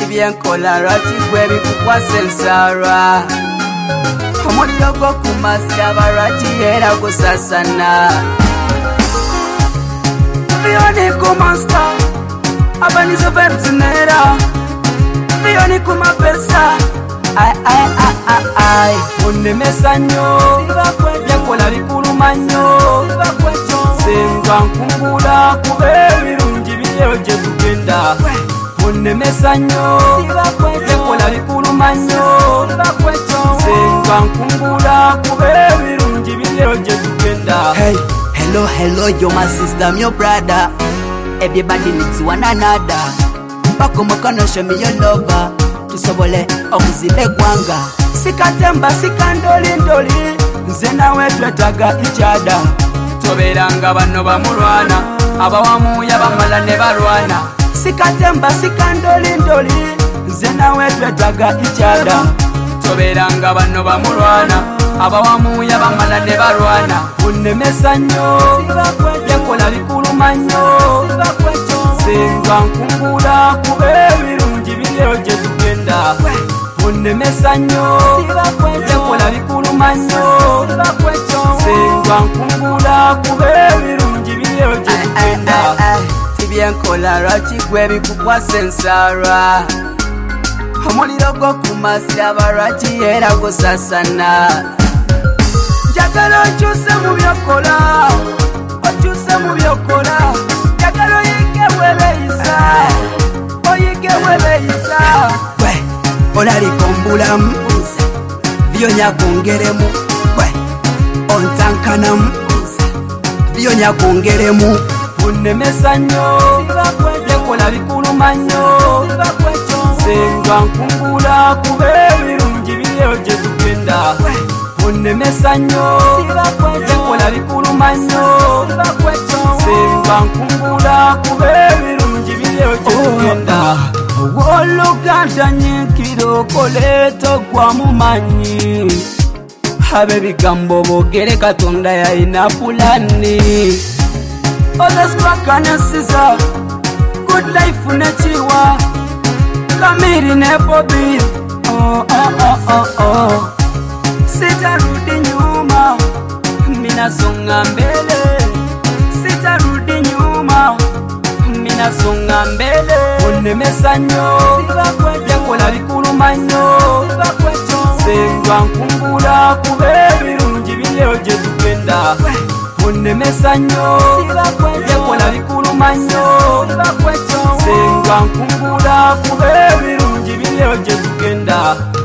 tibyenkola lwaki gwe bikukwasa ensaalwa omuliro gw'okumasaba lwaki era gusasana Bioni kumonsta abanizo benzinera Bioni kumapesa ai unemesa nyo byakola bikulu nnyo senga nkungula kuba ebirungi biro gye tugenda unemesa nnyo byakola bikulu nnyo senga nkungula kuba ebirungi biro gye tugenda. Hello, you're my sister, I'm your brother. Everybody needs one another. Bakumukano, show me your lover. Tusobole okuzibe gwanga. Sikatemba, sikandoli, nze nawe twetaga each other. Toberanga bano bamulwana, abawamuya bamala ne balwana. Sikatemba, sikandoli, nze nawe twetaga each other. Toberanga bano bamulwana, abawamuya bamala ne balwana. Unemesa nnyo byakola bikulu nnyo senga nkungula kuba ebirungi biro gye tugenda unemesa nnyo byakola bikulu nnyo senga nkungula kuba ebirungi biro gye tugenda tibyenkola lwaki gwe bikukwasa ensaalwa omuliro gw'okumasaba lwaki era gusasana Jagalo chuse mu byokola ochuse mu byokola jagalo yike weleisa oyike weleisa we olali kombulamu byonya kongeremu we ontankanamu byonya kongeremu unemesa nnyo byakola bikulu nnyo senga nkungula kuba ebirungi biro gye tugenda unemesa nnyo byakola bikulu nnyo senga nkungula kuba ebirungi biro gye tugenda ow'oluganda nyiikira okoleeta gwa mumanyi ab'ebigambo boogere Katonda yalina pulani olwesipaka ne siza good life ne kiwa Kamiri ne Bobby Sitarudi nyuma, minasonga mbele. Sitarudi nyuma, minasonga mbele. Unemesa nnyo byakola bikulu nnyo senga nkungula kuba ebirungi biro gye tugenda unemesa nnyo byakola bikulu nnyo senga nkungula kuba ebirungi biro gye tugenda